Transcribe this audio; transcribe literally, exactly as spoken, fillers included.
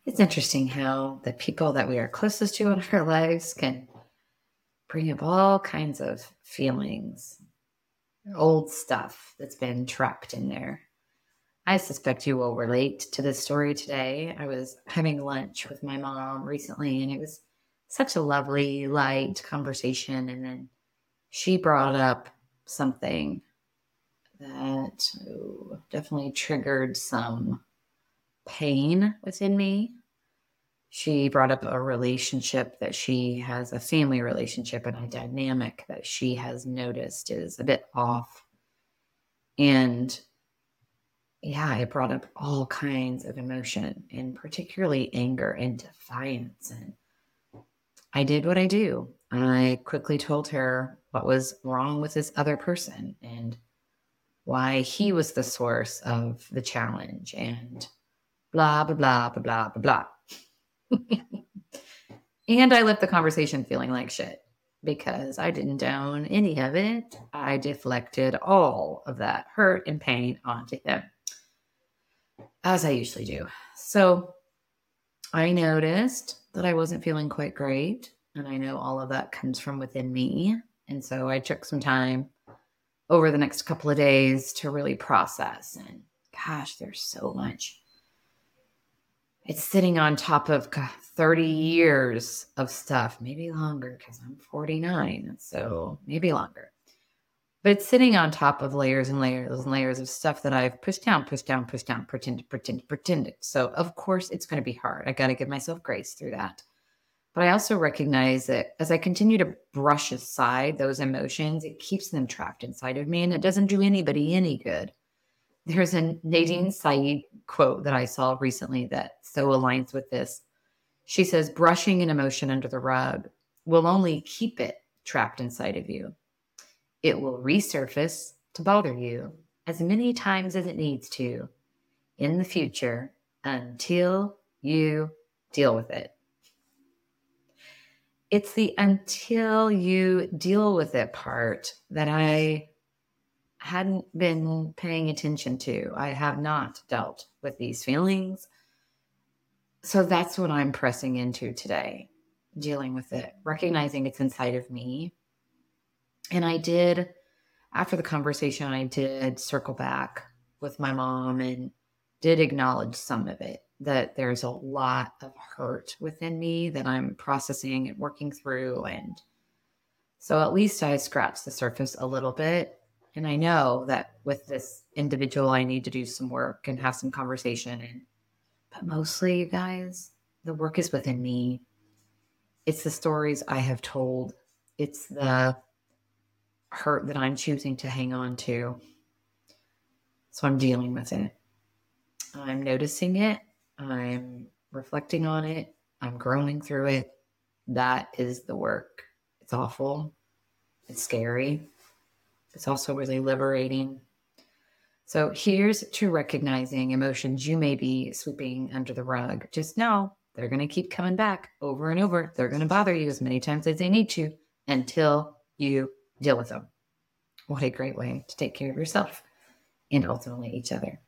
It's interesting how the people that we are closest to in our lives can bring up all kinds of feelings, old stuff that's been trapped in there. I suspect you will relate to this story today. I was having lunch with my mom recently, and it was such a lovely, light conversation. And then she brought up something that oh, definitely triggered some pain within me. She brought up a relationship that she has, a family relationship, and a dynamic that she has noticed is a bit off. And yeah, it brought up all kinds of emotion, and particularly anger and defiance. And I did what I do. I quickly told her what was wrong with this other person and why he was the source of the challenge and blah, blah, blah, blah, blah, blah, blah. And I left the conversation feeling like shit because I didn't down any of it. I deflected all of that hurt and pain onto him, as I usually do. So I noticed that I wasn't feeling quite great. And I know all of that comes from within me. And so I took some time over the next couple of days to really process. And gosh, there's so much. It's sitting on top of thirty years of stuff, maybe longer because I'm forty-nine. So maybe longer. But it's sitting on top of layers and layers and layers of stuff that I've pushed down, pushed down, pushed down, pretended, pretended, pretended. So of course it's going to be hard. I got to give myself grace through that. But I also recognize that as I continue to brush aside those emotions, it keeps them trapped inside of me, and it doesn't do anybody any good. There's a Nadine Said quote that I saw recently that so aligns with this. She says, brushing an emotion under the rug will only keep it trapped inside of you. It will resurface to bother you as many times as it needs to in the future until you deal with it. It's the until you deal with it part that I hadn't been paying attention to. I have not dealt with these feelings. So that's what I'm pressing into today, dealing with it, recognizing it's inside of me. And I did, after the conversation, I did circle back with my mom and did acknowledge some of it, that there's a lot of hurt within me that I'm processing and working through. And so at least I scratched the surface a little bit. And I know that with this individual, I need to do some work and have some conversation. And but mostly, you guys, the work is within me. It's the stories I have told. It's the hurt that I'm choosing to hang on to. So I'm dealing with it. I'm noticing it. I'm reflecting on it. I'm growing through it. That is the work. It's awful. It's scary. It's also really liberating. So here's to recognizing emotions you may be sweeping under the rug. Just know they're going to keep coming back over and over. They're going to bother you as many times as they need to until you deal with them. What a great way to take care of yourself and ultimately each other.